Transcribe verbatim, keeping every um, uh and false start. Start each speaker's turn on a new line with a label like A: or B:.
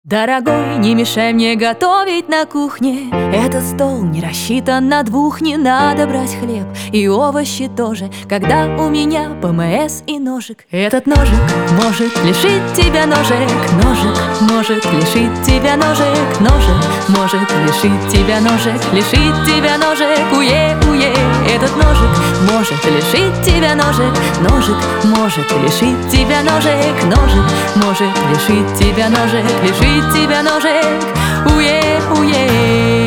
A: Дорогой, не мешай мне готовить на кухне. Этот стол не рассчитан на двух. Не надо брать хлеб и овощи тоже, когда у меня ПМС и ножик. Этот ножик может лишить тебя ножек. Ножик может лишить тебя ножек. Ножик может лишить тебя ножек. Лишить тебя ножек, уе-уе. Этот ножик может лишить тебя ножек. Ножик может лишить тебя ножек. Ножик может лишить тебя ножек. Лишить тебя ножек, уе-уе.